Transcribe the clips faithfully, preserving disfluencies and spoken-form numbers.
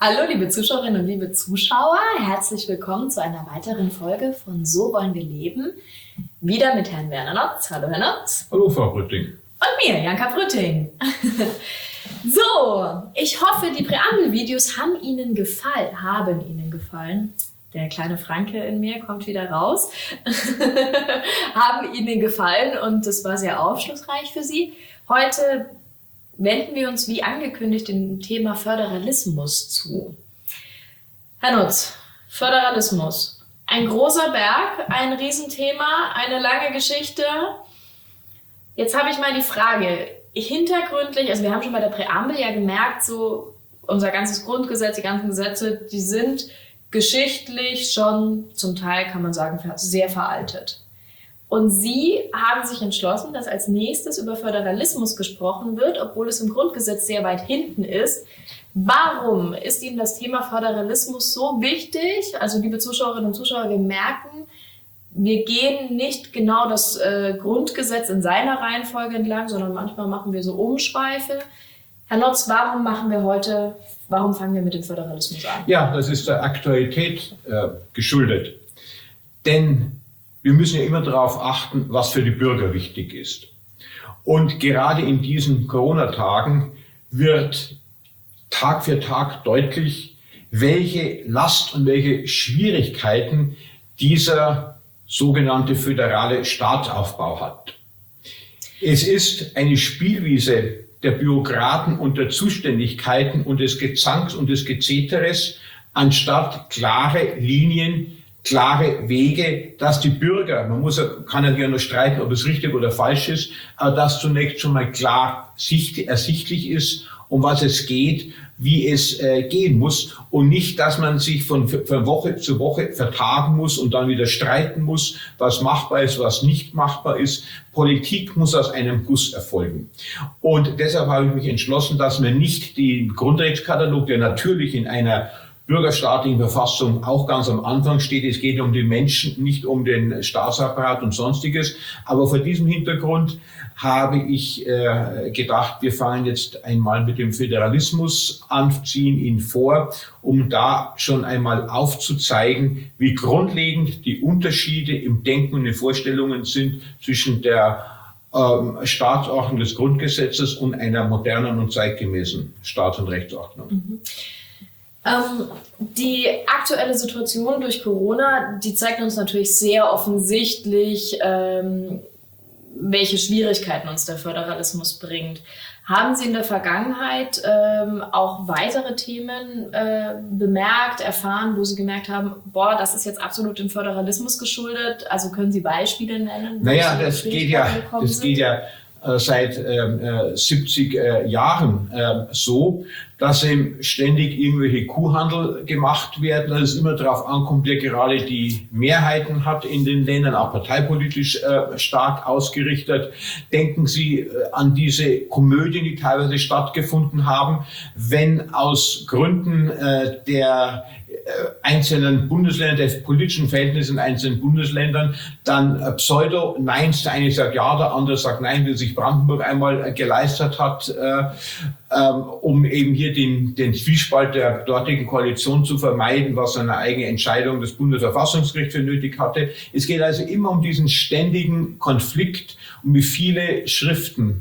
Hallo liebe Zuschauerinnen und liebe Zuschauer, herzlich willkommen zu einer weiteren Folge von So wollen wir leben. Wieder mit Herrn Werner Notz. Hallo Herr Notz. Hallo Frau Brütting. Und mir, Janka Brütting. So, ich hoffe, die Präambelvideos haben Ihnen gefallen, haben Ihnen gefallen. Der kleine Franke in mir kommt wieder raus. Haben Ihnen gefallen und das war sehr aufschlussreich für Sie. Heute wenden wir uns, wie angekündigt, dem Thema Föderalismus zu. Herr Notz, Föderalismus. Ein großer Berg, ein Riesenthema, eine lange Geschichte. Jetzt habe ich mal die Frage, hintergründlich, also wir haben schon bei der Präambel ja gemerkt, so unser ganzes Grundgesetz, die ganzen Gesetze, die sind geschichtlich schon zum Teil, kann man sagen, sehr veraltet. Und Sie haben sich entschlossen, dass als nächstes über Föderalismus gesprochen wird, obwohl es im Grundgesetz sehr weit hinten ist. Warum ist Ihnen das Thema Föderalismus so wichtig? Also liebe Zuschauerinnen und Zuschauer, wir merken, wir gehen nicht genau das äh, Grundgesetz in seiner Reihenfolge entlang, sondern manchmal machen wir so Umschweife. Herr Notz, warum machen wir heute, warum fangen wir mit dem Föderalismus an? Ja, das ist der Aktualität äh, geschuldet. Denn wir müssen ja immer darauf achten, was für die Bürger wichtig ist. Und gerade in diesen Corona-Tagen wird Tag für Tag deutlich, welche Last und welche Schwierigkeiten dieser sogenannte föderale Staatsaufbau hat. Es ist eine Spielwiese der Bürokraten und der Zuständigkeiten und des Gezanks und des Gezeteres, anstatt klare Linien, klare Wege, dass die Bürger, man muss, kann ja hier nur streiten, ob es richtig oder falsch ist, aber dass zunächst schon mal klar sicht, ersichtlich ist, um was es geht, wie es äh, gehen muss und nicht, dass man sich von, von Woche zu Woche vertagen muss und dann wieder streiten muss, was machbar ist, was nicht machbar ist. Politik muss aus einem Guss erfolgen. Und deshalb habe ich mich entschlossen, dass wir nicht den Grundrechtskatalog, der natürlich in einer bürgerstaatlichen Verfassung auch ganz am Anfang steht. Es geht um die Menschen, nicht um den Staatsapparat und Sonstiges. Aber vor diesem Hintergrund habe ich äh, gedacht, wir fangen jetzt einmal mit dem Föderalismus an, ziehen ihn vor, um da schon einmal aufzuzeigen, wie grundlegend die Unterschiede im Denken und den Vorstellungen sind zwischen der ähm, Staatsordnung des Grundgesetzes und einer modernen und zeitgemäßen Staats- und Rechtsordnung. Mhm. Ähm, die aktuelle Situation durch Corona, die zeigt uns natürlich sehr offensichtlich, ähm, welche Schwierigkeiten uns der Föderalismus bringt. Haben Sie in der Vergangenheit ähm, auch weitere Themen äh, bemerkt, erfahren, wo Sie gemerkt haben, boah, das ist jetzt absolut dem Föderalismus geschuldet? Also können Sie Beispiele nennen? Naja, das geht ja, das geht ja äh, seit äh, siebzig äh, Jahren äh, so, dass eben ständig irgendwelche Kuhhandel gemacht werden, dass es immer darauf ankommt, wer gerade die Mehrheiten hat in den Ländern, auch parteipolitisch äh, stark ausgerichtet. Denken Sie äh, an diese Komödien, die teilweise stattgefunden haben, wenn aus Gründen äh, der einzelnen Bundesländern, der politischen Verhältnisse in einzelnen Bundesländern, dann Pseudo-Neins, der eine sagt ja, der andere sagt nein, wie sich Brandenburg einmal geleistet hat, äh, ähm, um eben hier den, den Zwiespalt der dortigen Koalition zu vermeiden, was eine eigene Entscheidung des Bundesverfassungsgerichts für nötig hatte. Es geht also immer um diesen ständigen Konflikt, um wie viele Schriften,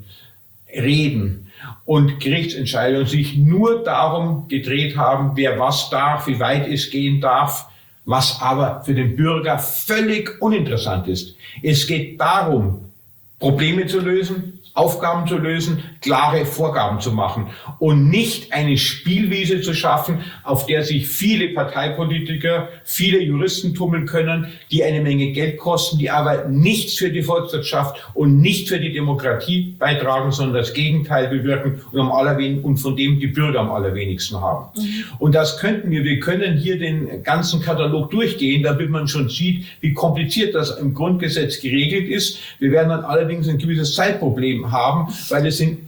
Reden und Gerichtsentscheidungen sich nur darum gedreht haben, wer was darf, wie weit es gehen darf, was aber für den Bürger völlig uninteressant ist. Es geht darum, Probleme zu lösen, Aufgaben zu lösen, klare Vorgaben zu machen und nicht eine Spielwiese zu schaffen, auf der sich viele Parteipolitiker, viele Juristen tummeln können, die eine Menge Geld kosten, die aber nichts für die Volkswirtschaft und nicht für die Demokratie beitragen, sondern das Gegenteil bewirken und, am allerwen- und von dem die Bürger am allerwenigsten haben. Mhm. Und das könnten wir, wir können hier den ganzen Katalog durchgehen, damit man schon sieht, wie kompliziert das im Grundgesetz geregelt ist. Wir werden dann allerdings ein gewisses Zeitproblem haben, weil es sind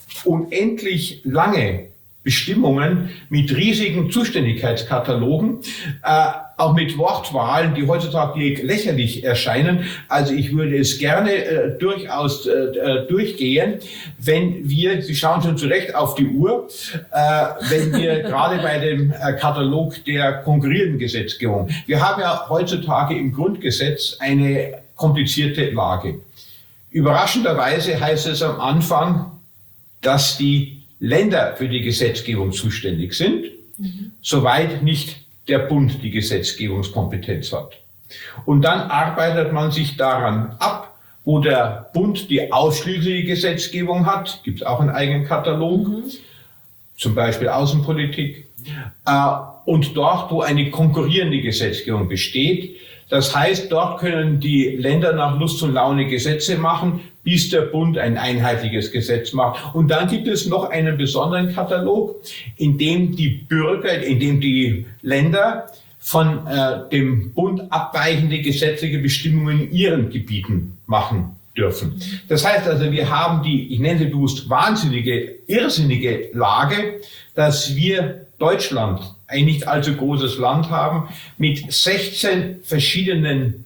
unendlich lange Bestimmungen mit riesigen Zuständigkeitskatalogen. Äh, auch mit Wortwahlen, die heutzutage lächerlich erscheinen. Also ich würde es gerne äh, durchaus äh, durchgehen, wenn wir, Sie schauen schon zu Recht auf die Uhr, äh, wenn wir gerade bei dem äh, Katalog der konkurrierenden Gesetzgebung, wir haben ja heutzutage im Grundgesetz eine komplizierte Lage. Überraschenderweise heißt es am Anfang, dass die Länder für die Gesetzgebung zuständig sind, mhm. soweit nicht der Bund die Gesetzgebungskompetenz hat. Und dann arbeitet man sich daran ab, wo der Bund die ausschließliche Gesetzgebung hat, gibt es auch einen eigenen Katalog, mhm. zum Beispiel Außenpolitik, äh, und dort, wo eine konkurrierende Gesetzgebung besteht. Das heißt, dort können die Länder nach Lust und Laune Gesetze machen, bis der Bund ein einheitliches Gesetz macht. Und dann gibt es noch einen besonderen Katalog, in dem die Bürger, in dem die Länder von äh, dem Bund abweichende gesetzliche Bestimmungen in ihren Gebieten machen dürfen. Das heißt also, wir haben die, ich nenne sie bewusst wahnsinnige, irrsinnige Lage, dass wir Deutschland, ein nicht allzu großes Land haben, mit sechzehn verschiedenen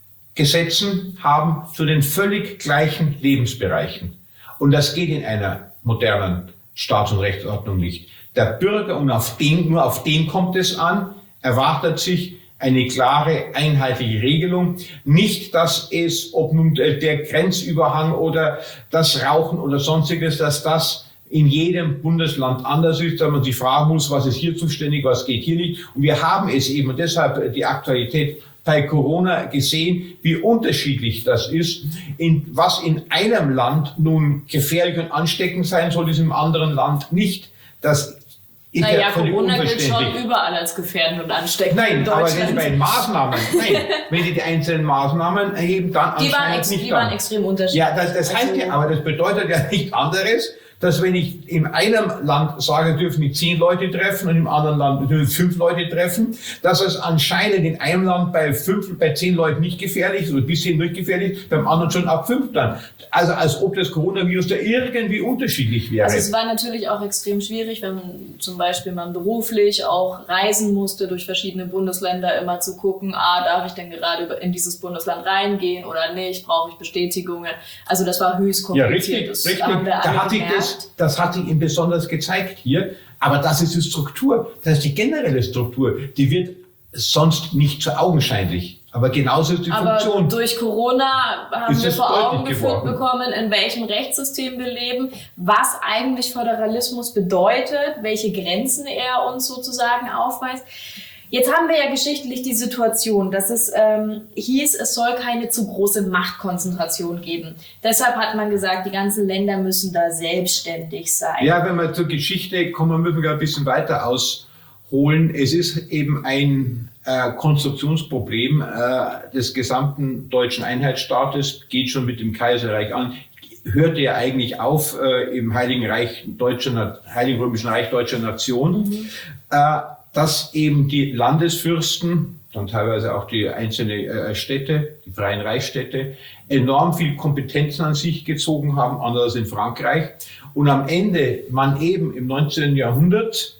Gesetzen haben zu den völlig gleichen Lebensbereichen. Und das geht in einer modernen Staats- und Rechtsordnung nicht. Der Bürger, und auf den, nur auf den kommt es an, erwartet sich eine klare, einheitliche Regelung. Nicht, dass es, ob nun der Grenzüberhang oder das Rauchen oder sonstiges, dass das in jedem Bundesland anders ist, dass man sich fragen muss, was ist hier zuständig, was geht hier nicht. Und wir haben es eben, und deshalb die Aktualität bei Corona gesehen, wie unterschiedlich das ist. In, was in einem Land nun gefährlich und ansteckend sein soll, ist im anderen Land nicht. Das ist naja, ja völlig Corona gilt unverständlich. schon überall als gefährdend und ansteckend. Nein, in aber Deutschland. wenn Sie bei den Maßnahmen, nein, wenn Sie die einzelnen Maßnahmen erheben, dann die waren, anscheinend ex, nicht die dann. waren extrem unterschiedlich. Ja, das, das heißt ja, aber das bedeutet ja nicht anderes, dass wenn ich in einem Land sage, dürfen die zehn Leute treffen und im anderen Land dürfen fünf Leute treffen, dass es anscheinend in einem Land bei fünf, bei zehn Leuten nicht gefährlich ist oder bis zehn nicht gefährlich ist, beim anderen schon ab fünf dann. Also als ob das Coronavirus da irgendwie unterschiedlich wäre. Also es war natürlich auch extrem schwierig, wenn zum Beispiel man beruflich auch reisen musste durch verschiedene Bundesländer, immer zu gucken, ah, darf ich denn gerade in dieses Bundesland reingehen oder nicht, brauche ich Bestätigungen. Also das war höchst kompliziert. Ja, richtig, das richtig. haben wir alle Da hat sich das Das hat sich ihm besonders gezeigt hier. Aber das ist die Struktur, das ist die generelle Struktur. Die wird sonst nicht so augenscheinlich. Aber genauso ist die Aber Funktion. durch Corona haben ist wir vor Augen geführt geworden. bekommen, in welchem Rechtssystem wir leben, was eigentlich Föderalismus bedeutet, welche Grenzen er uns sozusagen aufweist. Jetzt haben wir ja geschichtlich die Situation, dass es ähm, hieß, es soll keine zu große Machtkonzentration geben. Deshalb hat man gesagt, die ganzen Länder müssen da selbstständig sein. Ja, wenn wir zur Geschichte kommen, müssen wir ein bisschen weiter ausholen. Es ist eben ein äh, Konstruktionsproblem äh, des gesamten deutschen Einheitsstaates, geht schon mit dem Kaiserreich an, hörte ja eigentlich auf äh, im Heiligen Reich deutscher, Heiligen Römischen Reich deutscher Nation. Mhm. Äh, dass eben die Landesfürsten, dann teilweise auch die einzelnen äh, Städte, die freien Reichsstädte, enorm viel Kompetenzen an sich gezogen haben, anders in Frankreich. Und am Ende man eben im neunzehnten Jahrhundert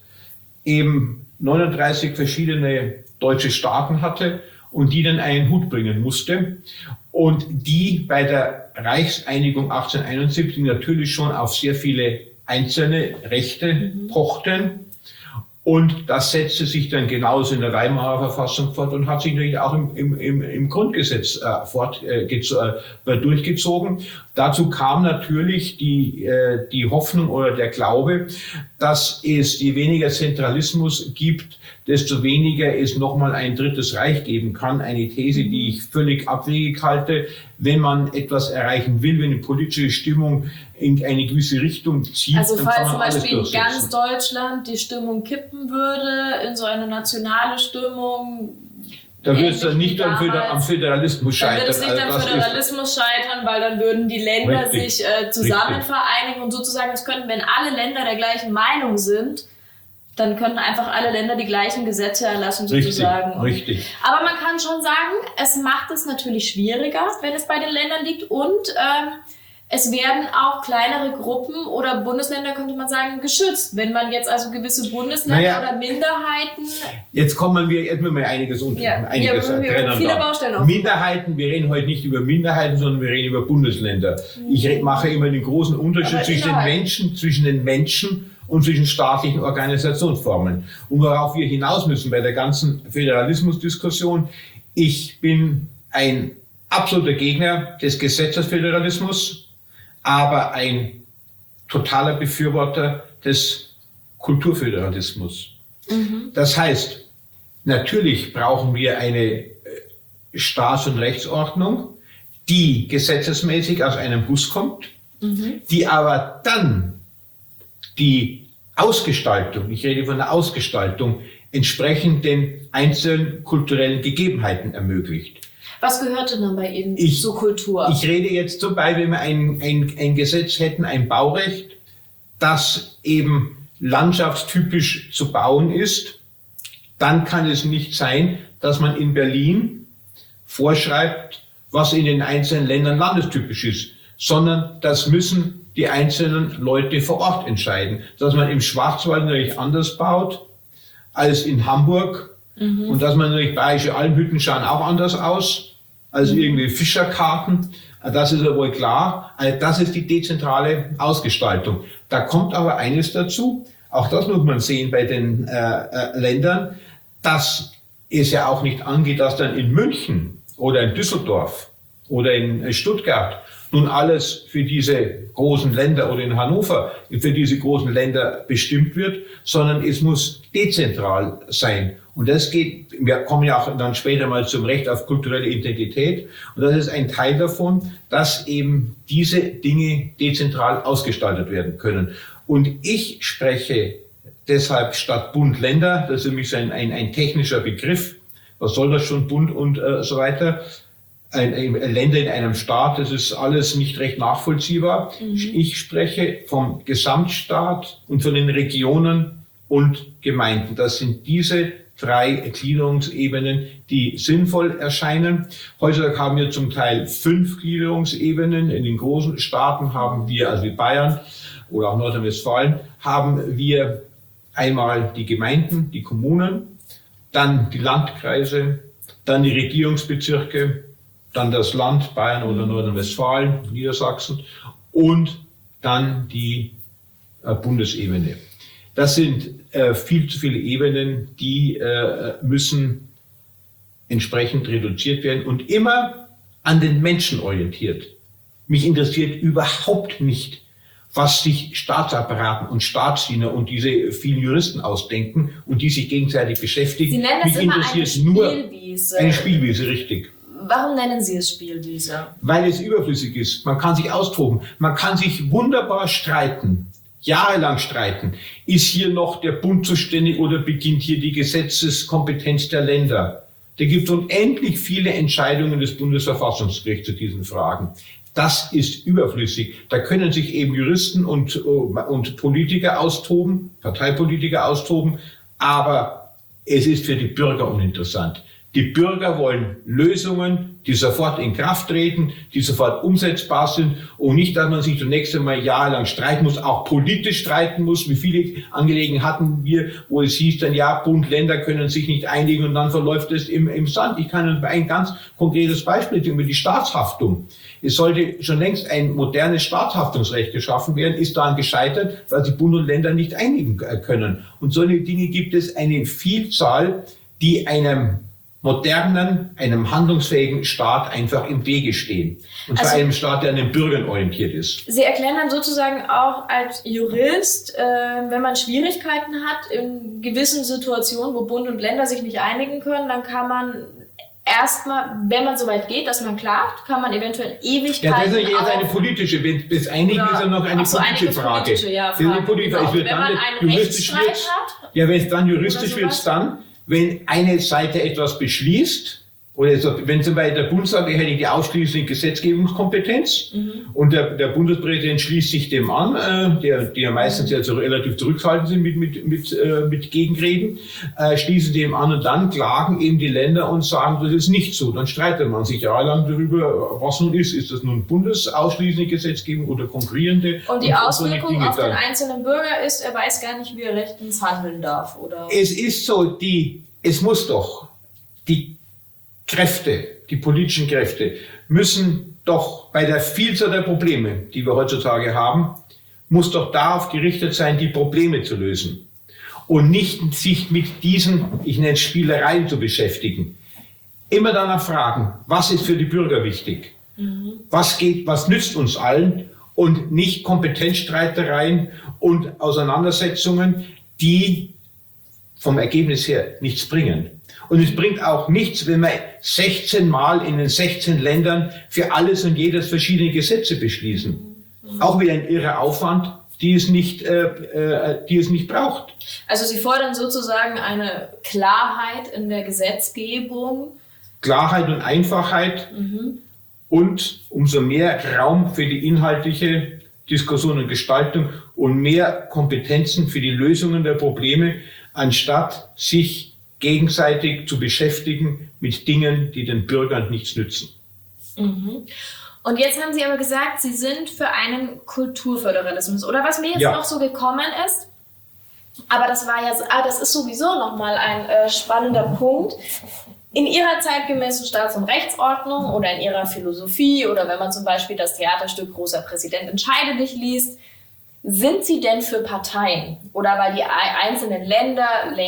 eben neununddreißig verschiedene deutsche Staaten hatte und die dann einen Hut bringen musste. Und die bei der Reichseinigung achtzehnhunderteinundsiebzig natürlich schon auf sehr viele einzelne Rechte mhm. pochten. Und das setzte sich dann genauso in der Weimarer Verfassung fort und hat sich natürlich auch im, im, im Grundgesetz äh, fort, äh, äh, durchgezogen. Dazu kam natürlich die, äh, die Hoffnung oder der Glaube, dass es, je weniger Zentralismus gibt, desto weniger es nochmal ein drittes Reich geben kann. Eine These, die ich völlig abwegig halte. Wenn man etwas erreichen will, wenn eine politische Stimmung in eine gewisse Richtung zieht, also dann kann falls man zum Beispiel alles in ganz Deutschland die Stimmung kippen würde, in so eine nationale Stimmung, da würde es dann nicht am, damals, am Föderalismus scheitern. Dann würde es nicht also am Föderalismus scheitern, weil dann würden die Länder richtig, sich äh, zusammen richtig. vereinigen und sozusagen, es könnten, wenn alle Länder der gleichen Meinung sind, dann könnten einfach alle Länder die gleichen Gesetze erlassen, sozusagen. Richtig, richtig. Aber man kann schon sagen, es macht es natürlich schwieriger, wenn es bei den Ländern liegt. Und ähm, es werden auch kleinere Gruppen oder Bundesländer, könnte man sagen, geschützt. Wenn man jetzt also gewisse Bundesländer naja, oder Minderheiten... Jetzt kommen wir, jetzt müssen wir einiges unter, ja, einiges ja, wir viele Baustellen auf. Minderheiten, wir reden heute nicht über Minderheiten, sondern wir reden über Bundesländer. Mhm. Ich mache immer den großen Unterschied Aber zwischen den Menschen, zwischen den Menschen und zwischen staatlichen Organisationsformen. Und worauf wir hinaus müssen bei der ganzen Föderalismusdiskussion, ich bin ein absoluter Gegner des Gesetzesföderalismus, aber ein totaler Befürworter des Kulturföderalismus. Mhm. Das heißt, natürlich brauchen wir eine Staats- und Rechtsordnung, die gesetzesmäßig aus einem Bus kommt, mhm. die aber dann die Ausgestaltung, ich rede von der Ausgestaltung, entsprechend den einzelnen kulturellen Gegebenheiten ermöglicht. Was gehört denn dann bei Ihnen ich, zur Kultur? Ich rede jetzt zum Beispiel, wenn wir ein, ein, ein Gesetz hätten, ein Baurecht, das eben landschaftstypisch zu bauen ist, dann kann es nicht sein, dass man in Berlin vorschreibt, was in den einzelnen Ländern landestypisch ist, sondern das müssen die einzelnen Leute vor Ort entscheiden. Dass man im Schwarzwald natürlich anders baut als in Hamburg mhm. und dass man natürlich bayerische Almhütten schauen auch anders aus als irgendwie Fischerkarten, das ist ja wohl klar. Also das ist die dezentrale Ausgestaltung. Da kommt aber eines dazu, auch das muss man sehen bei den äh, äh, Ländern, dass es ja auch nicht angeht, dass dann in München oder in Düsseldorf oder in Stuttgart nun alles für diese großen Länder oder in Hannover für diese großen Länder bestimmt wird, sondern es muss dezentral sein. Und das geht, wir kommen ja auch dann später mal zum Recht auf kulturelle Identität. Und das ist ein Teil davon, dass eben diese Dinge dezentral ausgestaltet werden können. Und ich spreche deshalb statt Bund Länder, das ist für mich ein, ein, ein technischer Begriff. Was soll das schon, Bund und äh, so weiter? Ein, ein Länder in einem Staat, das ist alles nicht recht nachvollziehbar. Mhm. Ich spreche vom Gesamtstaat und von den Regionen und Gemeinden. Das sind diese drei Gliederungsebenen, die sinnvoll erscheinen. Heutzutage haben wir zum Teil fünf Gliederungsebenen. In den großen Staaten haben wir, also wie Bayern oder auch Nordrhein-Westfalen, haben wir einmal die Gemeinden, die Kommunen, dann die Landkreise, dann die Regierungsbezirke, dann das Land Bayern oder Nordrhein-Westfalen, Niedersachsen und dann die äh, Bundesebene. Das sind äh, viel zu viele Ebenen, die äh, müssen entsprechend reduziert werden und immer an den Menschen orientiert. Mich interessiert überhaupt nicht, was sich Staatsapparaten und Staatsdiener und diese vielen Juristen ausdenken und die sich gegenseitig beschäftigen. Sie nennen Mich das immer interessiert eine nur Spielwiese. Eine Spielwiese, richtig. Warum nennen Sie es Spielwiese? Weil es überflüssig ist. Man kann sich austoben. Man kann sich wunderbar streiten. Jahrelang streiten. Ist hier noch der Bund zuständig oder beginnt hier die Gesetzeskompetenz der Länder? Da gibt es unendlich viele Entscheidungen des Bundesverfassungsgerichts zu diesen Fragen. Das ist überflüssig. Da können sich eben Juristen und, und Politiker austoben, Parteipolitiker austoben, aber es ist für die Bürger uninteressant. Die Bürger wollen Lösungen, die sofort in Kraft treten, die sofort umsetzbar sind und nicht, dass man sich zunächst einmal jahrelang streiten muss, auch politisch streiten muss. Wie viele Angelegenheiten hatten wir, wo es hieß dann, ja, Bund, Länder können sich nicht einigen und dann verläuft es im, im Sand. Ich kann Ihnen ein ganz konkretes Beispiel über die Staatshaftung. Es sollte schon längst ein modernes Staatshaftungsrecht geschaffen werden, ist daran gescheitert, weil sich Bund und Länder nicht einigen können. Und solche Dinge gibt es eine Vielzahl, die einem modernen, einem handlungsfähigen Staat einfach im Wege stehen. Und also, zwar einem Staat, der an den Bürgern orientiert ist. Sie erklären dann sozusagen auch als Jurist, äh, wenn man Schwierigkeiten hat in gewissen Situationen, wo Bund und Länder sich nicht einigen können, dann kann man erstmal, wenn man so weit geht, dass man klagt, kann man eventuell Ewigkeiten... Ja, das ist ja jetzt eine politische, wenn bis einigen ist ja noch eine so, politische Frage. Politische, ja, Frage. Politische, genau. Wenn man einen Rechtsstreit hat... Ja, wenn es dann juristisch wird, dann... Wenn eine Seite etwas beschließt, Oder so, wenn zum Beispiel der Bund sagt, er hätte die ausschließliche Gesetzgebungskompetenz mhm. und der, der Bundespräsident schließt sich dem an, äh, der, die ja meistens ja so relativ zurückhaltend sind mit, mit, mit, äh, mit Gegenreden, äh, schließen dem an und dann klagen eben die Länder und sagen, das ist nicht so. Dann streitet man sich jahrelang darüber, was nun ist. Ist das nun bundesausschließliche Gesetzgebung oder konkurrierende? Und die und Auswirkung auf den einzelnen Bürger ist, er weiß gar nicht, wie er rechtens handeln darf, oder? Es ist so, die, es muss doch, die Kräfte, die politischen Kräfte müssen doch bei der Vielzahl der Probleme, die wir heutzutage haben, muss doch darauf gerichtet sein, die Probleme zu lösen und nicht sich mit diesen, ich nenne es Spielereien zu beschäftigen. Immer danach fragen, was ist für die Bürger wichtig? Mhm. Was geht, was nützt uns allen? Und nicht Kompetenzstreitereien und Auseinandersetzungen, die vom Ergebnis her nichts bringen. Und es bringt auch nichts, wenn wir sechzehn Mal in den sechzehn Ländern für alles und jedes verschiedene Gesetze beschließen. Mhm. Auch wieder ein irrer Aufwand, die es nicht, äh, äh, die es nicht braucht. Also Sie fordern sozusagen eine Klarheit in der Gesetzgebung. Klarheit und Einfachheit mhm. und umso mehr Raum für die inhaltliche Diskussion und Gestaltung und mehr Kompetenzen für die Lösungen der Probleme, anstatt sich gegenseitig zu beschäftigen mit Dingen, die den Bürgern nichts nützen. Mhm. Und jetzt haben Sie aber gesagt, Sie sind für einen Kulturföderalismus. Oder was mir jetzt ja. noch so gekommen ist, aber das war ja, ah, das ist sowieso nochmal ein äh, spannender Punkt. In Ihrer zeitgemäßen Staats- und Rechtsordnung oder in Ihrer Philosophie oder wenn man zum Beispiel das Theaterstück Großer Präsident entscheide dich liest, sind Sie denn für Parteien? Oder weil die einzelnen Länder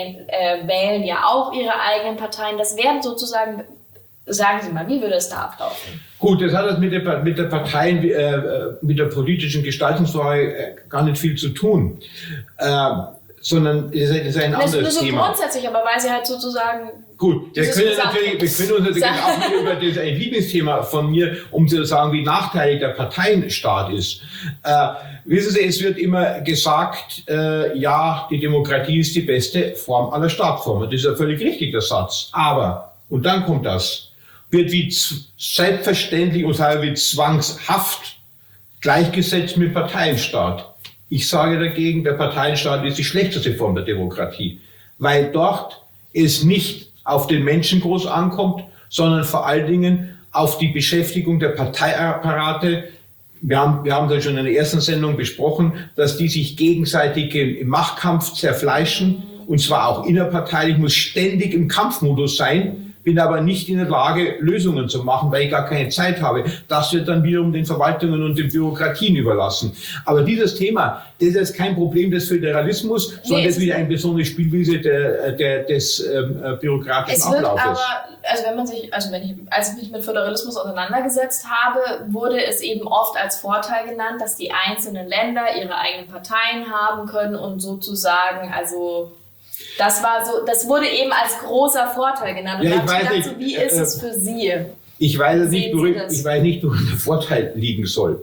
äh, wählen ja auch ihre eigenen Parteien. Das wären sozusagen, sagen Sie mal, wie würde es da ablaufen? Gut, das hat das mit der, mit der Parteien, äh, mit der politischen Gestaltungsfrage äh, gar nicht viel zu tun. Äh, sondern es ist ein anderes Thema. Das ist nur so grundsätzlich, aber weil Sie halt sozusagen... Gut, wir können, natürlich, wir können uns natürlich auch nicht über das ein Lieblingsthema von mir, um zu sagen, wie nachteilig der Parteienstaat ist. Äh, wissen Sie, es wird immer gesagt, äh, ja, die Demokratie ist die beste Form aller Staatsformen. Das ist ja völlig richtig, der Satz. Aber, und dann kommt das, wird wie selbstverständlich und wie zwangshaft gleichgesetzt mit Parteienstaat. Ich sage dagegen, der Parteienstaat ist die schlechteste Form der Demokratie, weil dort es nicht auf den Menschen groß ankommt, sondern vor allen Dingen auf die Beschäftigung der Parteiapparate. Wir haben, wir haben das schon in der ersten Sendung besprochen, dass die sich gegenseitig im Machtkampf zerfleischen, und zwar auch innerparteilich, muss ständig im Kampfmodus sein, bin aber nicht in der Lage, Lösungen zu machen, weil ich gar keine Zeit habe. Das wird dann wiederum den Verwaltungen und den Bürokratien überlassen. Aber dieses Thema, das ist jetzt kein Problem des Föderalismus, nee, sondern das ist wieder eine besondere Spielwiese der, der, des ähm, bürokratischen es wird Ablaufes. Aber, also wenn man sich, also wenn ich, als ich mich mit Föderalismus auseinandergesetzt habe, wurde es eben oft als Vorteil genannt, dass die einzelnen Länder ihre eigenen Parteien haben können und sozusagen, also Das war so, das wurde eben als großer Vorteil genannt. Und ja, ich weiß gedacht, nicht, so, wie ist äh, es für Sie? Ich weiß nicht, wo, ich weiß nicht, wo der Vorteil liegen soll.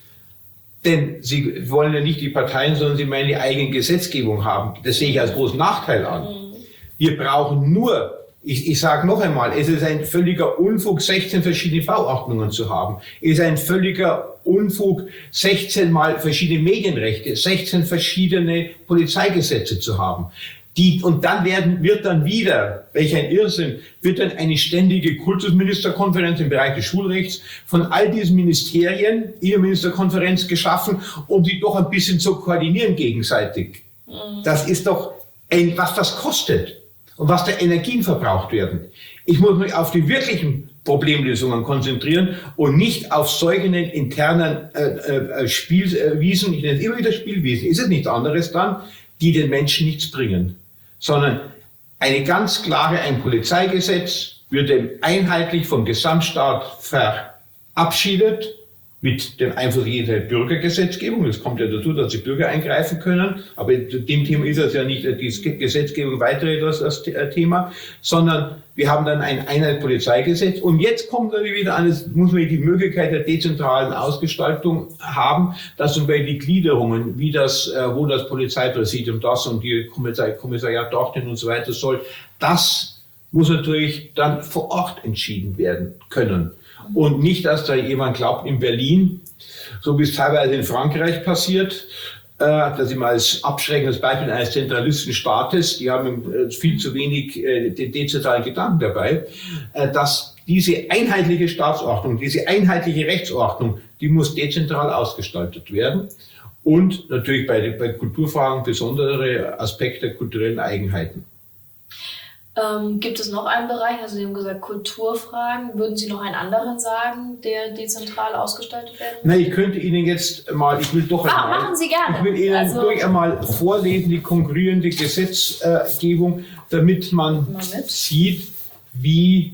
Denn Sie wollen ja nicht die Parteien, sondern Sie meinen die eigene Gesetzgebung haben. Das sehe ich als großen Nachteil an. Mhm. Wir brauchen nur, ich, ich sage noch einmal, es ist ein völliger Unfug, sechzehn verschiedene Bauordnungen zu haben. Es ist ein völliger Unfug, sechzehn mal verschiedene Medienrechte, sechzehn verschiedene Polizeigesetze zu haben. Die, und dann werden, wird dann wieder, welch ein Irrsinn, wird dann eine ständige Kultusministerkonferenz im Bereich des Schulrechts von all diesen Ministerien, Innenministerkonferenz geschaffen, um sie doch ein bisschen zu koordinieren gegenseitig. Mhm. Das ist doch ein, was das kostet und was da Energien verbraucht werden. Ich muss mich auf die wirklichen Problemlösungen konzentrieren und nicht auf solchen internen äh, äh, Spielwiesen, ich nenne es immer wieder Spielwiesen, ist es nichts anderes dann, die den Menschen nichts bringen, sondern eine ganz klare, ein Polizeigesetz würde einheitlich vom Gesamtstaat verabschiedet mit dem Einfluss jeder Bürgergesetzgebung. Das kommt ja dazu, dass die Bürger eingreifen können, aber in dem Thema ist es ja nicht die Gesetzgebung weitere das, das Thema, sondern wir haben dann ein Einheitspolizeigesetz und jetzt kommt dann wieder an, es muss man die Möglichkeit der dezentralen Ausgestaltung haben, dass zum Beispiel die Gliederungen, wie das, wo das Polizeipräsidium das und die Kommissariat dorthin und so weiter soll, das muss natürlich dann vor Ort entschieden werden können. Und nicht, dass da jemand glaubt, in Berlin, so wie es teilweise in Frankreich passiert, das immer als abschreckendes Beispiel eines zentralistischen Staates, die haben viel zu wenig den dezentralen Gedanken dabei, dass diese einheitliche Staatsordnung, diese einheitliche Rechtsordnung, die muss dezentral ausgestaltet werden. Und natürlich bei, bei Kulturfragen besondere Aspekte der kulturellen Eigenheiten. Ähm, gibt es noch einen Bereich, also Sie haben gesagt Kulturfragen, würden Sie noch einen anderen sagen, der dezentral ausgestaltet werden muss? Nein, ich könnte Ihnen jetzt mal, ich will doch ah, einmal, machen Sie gerne. Ich will Ihnen also, durch einmal vorlesen, die konkurrierende Gesetzgebung, damit man sieht, wie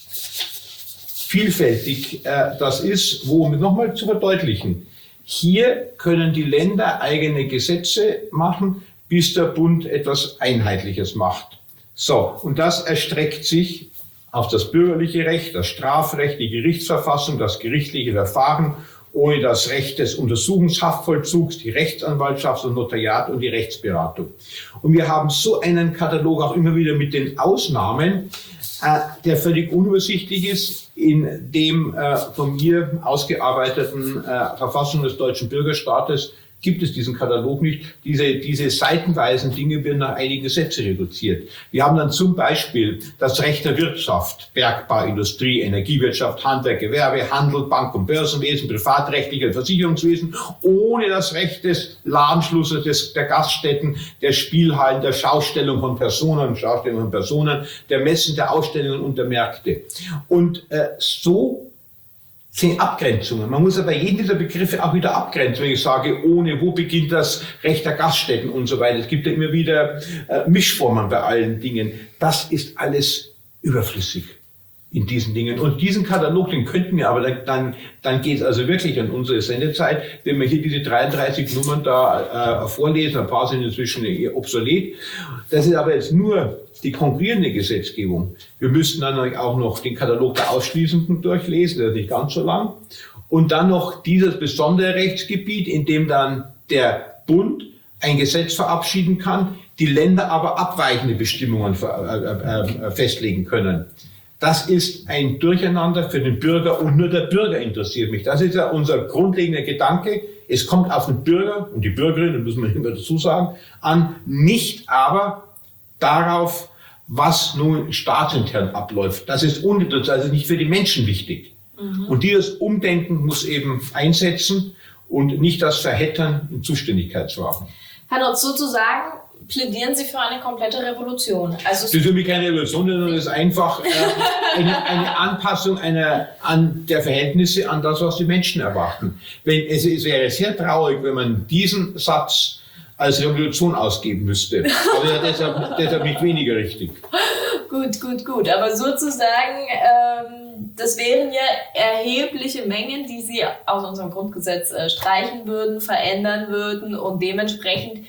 vielfältig äh, das ist, wo, um nochmal zu verdeutlichen, hier können die Länder eigene Gesetze machen, bis der Bund etwas Einheitliches macht. So, und das erstreckt sich auf das bürgerliche Recht, das Strafrecht, die Gerichtsverfassung, das gerichtliche Verfahren, ohne das Recht des Untersuchungshaftvollzugs, die Rechtsanwaltschaft, das Notariat und die Rechtsberatung. Und wir haben so einen Katalog auch immer wieder mit den Ausnahmen, äh, der völlig unübersichtlich ist. In dem äh, von mir ausgearbeiteten äh, Verfassung des deutschen Bürgerstaates gibt es diesen Katalog nicht. Diese, diese seitenweisen Dinge werden nach einigen Sätze reduziert. Wir haben dann zum Beispiel das Recht der Wirtschaft, Bergbau, Industrie, Energiewirtschaft, Handwerk, Gewerbe, Handel, Bank- und Börsenwesen, privatrechtliche Versicherungswesen, ohne das Recht des Ladenschlusses, des, der Gaststätten, der Spielhallen, der Schaustellung von Personen, Schaustellung von Personen, der Messen, der Ausstellungen und der Märkte. Und äh, so sind Abgrenzungen. Man muss aber jeden dieser Begriffe auch wieder abgrenzen, wenn ich sage, ohne, wo beginnt das Recht der Gaststätten und so weiter. Es gibt ja immer wieder äh, Mischformen bei allen Dingen. Das ist alles überflüssig in diesen Dingen. Und diesen Katalog, den könnten wir, aber dann, dann, dann geht es also wirklich an unsere Sendezeit, wenn wir hier diese dreiunddreißig Nummern da äh, vorlesen, ein paar sind inzwischen obsolet. Das ist aber jetzt nur die konkurrierende Gesetzgebung. Wir müssten dann auch noch den Katalog der Ausschließenden durchlesen, der ist nicht ganz so lang. Und dann noch dieses besondere Rechtsgebiet, in dem dann der Bund ein Gesetz verabschieden kann, die Länder aber abweichende Bestimmungen äh, äh, festlegen können. Das ist ein Durcheinander für den Bürger und nur der Bürger interessiert mich. Das ist ja unser grundlegender Gedanke. Es kommt auf den Bürger und die Bürgerin, müssen wir immer dazu sagen, an, nicht aber darauf, was nun staatsintern abläuft. Das ist uninteressant, das ist nicht für die Menschen wichtig. Mhm. Und dieses Umdenken muss eben einsetzen und nicht das Verhettern in Zuständigkeitsfragen. Herr Notz, sozusagen plädieren Sie für eine komplette Revolution. Also das ist für mich keine Revolution, sondern es ist einfach äh, eine, eine Anpassung einer, an der Verhältnisse an das, was die Menschen erwarten. Wenn, es, es wäre sehr traurig, wenn man diesen Satz als Revolution ausgeben müsste. Aber ja, deshalb, deshalb nicht weniger richtig. Gut, gut, gut. Aber sozusagen, ähm, das wären ja erhebliche Mengen, die Sie aus unserem Grundgesetz äh, streichen würden, verändern würden und dementsprechend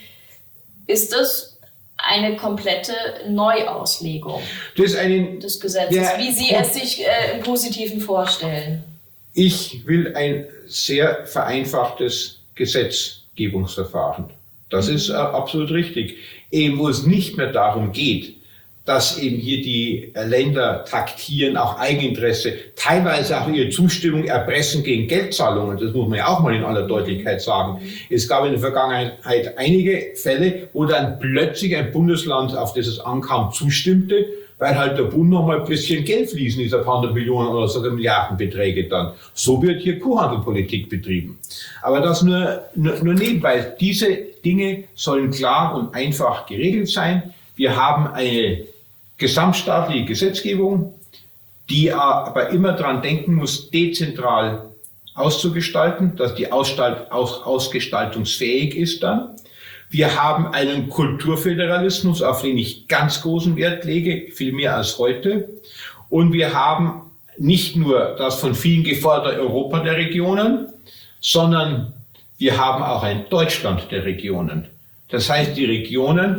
ist das eine komplette Neuauslegung das ist eine, des Gesetzes, der, wie Sie es sich äh, im Positiven vorstellen. Ich will ein sehr vereinfachtes Gesetzgebungsverfahren. Das ist äh, absolut richtig. Eben, wo es nicht mehr darum geht, dass eben hier die Länder taktieren, auch Eigeninteresse, teilweise auch ihre Zustimmung erpressen gegen Geldzahlungen. Das muss man ja auch mal in aller Deutlichkeit sagen. Es gab in der Vergangenheit einige Fälle, wo dann plötzlich ein Bundesland, auf das es ankam, zustimmte, weil halt der Bund noch mal ein bisschen Geld fließen, dieser paar hundert Millionen oder sogar Milliardenbeträge dann. So wird hier Kuhhandelpolitik betrieben. Aber das nur, nur, nur nebenbei. Diese Dinge sollen klar und einfach geregelt sein. Wir haben eine gesamtstaatliche Gesetzgebung, die aber immer daran denken muss, dezentral auszugestalten, dass die Ausstalt, aus, ausgestaltungsfähig ist dann. Wir haben einen Kulturföderalismus, auf den ich ganz großen Wert lege, viel mehr als heute. Und wir haben nicht nur das von vielen geforderte Europa der Regionen, sondern wir haben auch ein Deutschland der Regionen. Das heißt, die Regionen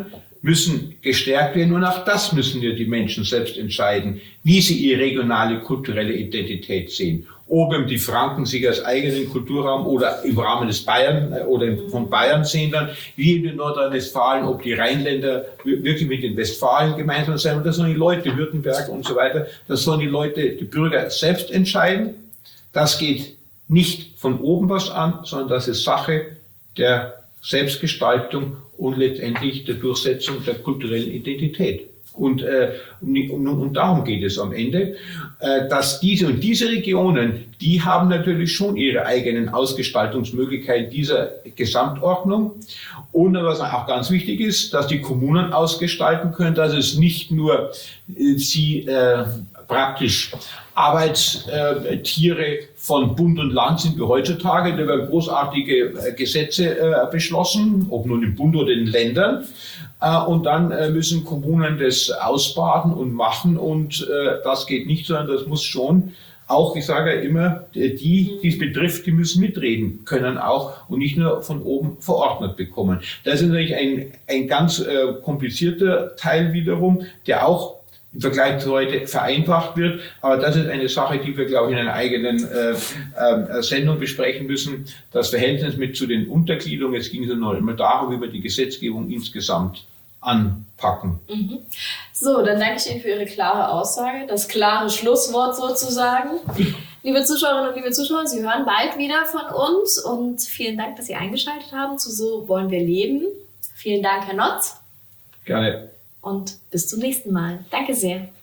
müssen gestärkt werden und auch das müssen ja die Menschen selbst entscheiden, wie sie ihre regionale kulturelle Identität sehen. Ob eben die Franken sich als eigenen Kulturraum oder im Rahmen des Bayern oder von Bayern sehen dann, wie in Nordrhein-Westfalen, ob die Rheinländer wirklich mit den Westfalen gemeinsam sein. Und das sollen die Leute, Württemberg und so weiter, das sollen die Leute, die Bürger selbst entscheiden. Das geht nicht von oben was an, sondern das ist Sache der Selbstgestaltung und letztendlich der Durchsetzung der kulturellen Identität. Und, äh, und, und darum geht es am Ende, äh, dass diese und diese Regionen, die haben natürlich schon ihre eigenen Ausgestaltungsmöglichkeiten dieser Gesamtordnung. Und was auch ganz wichtig ist, dass die Kommunen ausgestalten können, dass es nicht nur äh, sie äh, praktisch Arbeitstiere von Bund und Land sind wie heutzutage. Da werden großartige Gesetze äh, beschlossen, ob nun im Bund oder in den Ländern. Äh, und dann äh, müssen Kommunen das ausbaden und machen. Und äh, das geht nicht, sondern das muss schon auch, ich sage ja immer, die, die es betrifft, die müssen mitreden können auch und nicht nur von oben verordnet bekommen. Das ist natürlich ein, ein ganz äh, komplizierter Teil wiederum, der auch im Vergleich zu heute vereinfacht wird. Aber das ist eine Sache, die wir, glaube ich, in einer eigenen äh, äh, Sendung besprechen müssen. Das Verhältnis mit zu den Untergliederungen, es ging es noch immer darum, wie wir die Gesetzgebung insgesamt anpacken. Mhm. So, dann danke ich Ihnen für Ihre klare Aussage, das klare Schlusswort sozusagen. Liebe Zuschauerinnen und liebe Zuschauer, Sie hören bald wieder von uns und vielen Dank, dass Sie eingeschaltet haben zu So wollen wir leben. Vielen Dank, Herr Notz. Gerne. Und bis zum nächsten Mal. Danke sehr.